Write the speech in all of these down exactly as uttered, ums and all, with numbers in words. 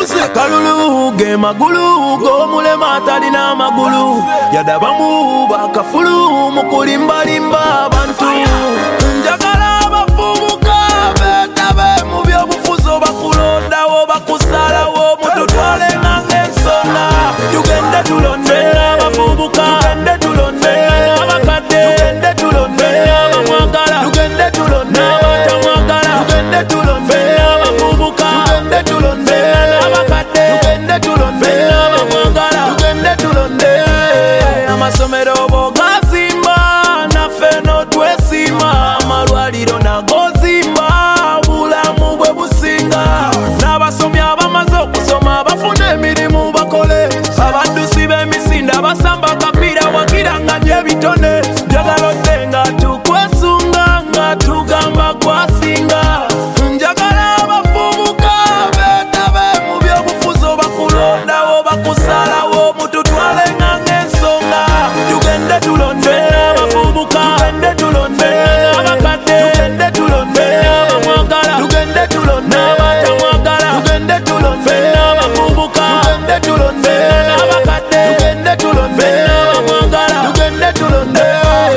Kalulu ge magulu go mulema talina magulu yadabamu bakafulu mukulimba limba abantu njagala bafubuka betabe mu byobufuzo bakulondawo bakusalawo mututwale ng'ensonga tugende tulonde abafubuka tugende tulonde abakadde tugende tulonde abamwagala tugende tulonde abatamwagala tugende tulonde abafubuka tugende tulonde abakadde tugende tulonde abamwagala tugende tulonde amasomero bogazimba naffe notwesima amalwaliro nagozimba bulamu bwe businga n'abasomi abamaze okusoma bafuna emirimu bakole abaddusi b'emisinde basamba kapiira wagira nga gyebitone njagala odde nga tukwesunga nga tugamba gwasinga njagala abafubuka betabe mu byobufuzo bakulondawo bakusalawo mututwale nga ng'ensonga tugende tulonde abafubuka tugende tulonde abakadde tugende tulonde abamwagala tugende tulonde abatamwagala tugende tulonde abafubuka tugende tulonde abakadde tugende tulonde abamwagala tugende tulonde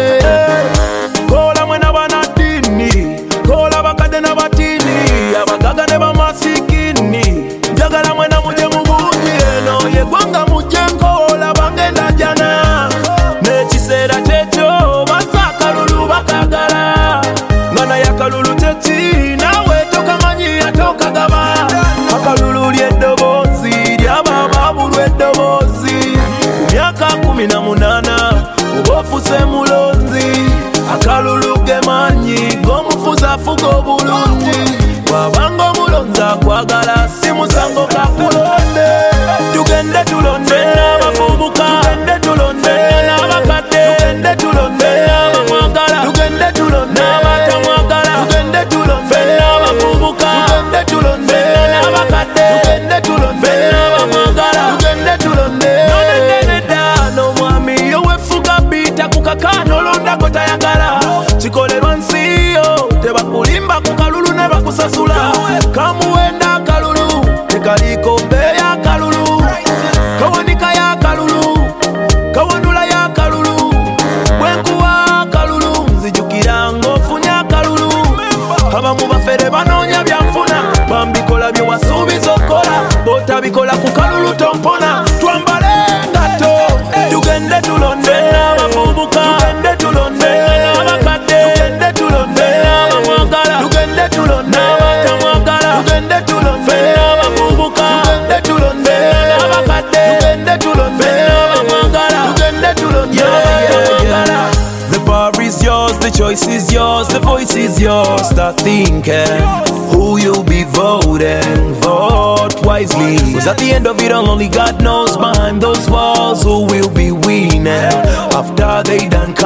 kola mwe n'abanaddini kola bakadde n'abatini abagaga ne bamasikini njagala mwena muje mu bungi eno yeggwanga mujje nkola bangenda jana n'ekiseera kyekyo baza akalulu bakagala nga naye akalulu kyeki naawe tokamanyi ate okagaba akalulu ly'eddoboozi ly'abababulwa eddoboozi ku myaka kumi na munaana oba ofuse mulonzi akalulu gemanyi g'omufuzi afuga obulungi bw'abanga omulonzi akwagala si musango kakulonde tugende tulonde abafubuka tugende tulonde n'abakadde tugende tulonde abamwagala tugende tulonde abatamwagala tugende tulonde abafubuka tugende tulonde n'abakadde tugende tulonde abamwagala tugende tulonde noneneneda n'omwami yowefuga bita ku kakano olondako tayagala kikolerwa nsi yo tebakulimba ku kalulu ne bakusasula kamuwenda akalulu tekaliko mbeeya akalulu kawanika y'akalulu kawandula y'akalulu bwenkuwa akalulu nzijukira ng'ofunye akalulu abamu bafere banoonya byanfuna bambikola bye wasuubiza okkola b'otabikola ku kalulu tompona twambale engato tugende tulonde abafubuka tugende tulonde abakadde tugende tulonde abamwagala tugende tulonde abatamwagala tugende tulonde abafubuka tugende tulonde abakadde tugende tulonde abamwagala tugende tulonde abamwagala. The power is yours, the choice is yours, the voice is yours. Start thinking who you'll be voting. Vote wisely, cause at the end of it all, only God knows behind those walls who will be winning after they done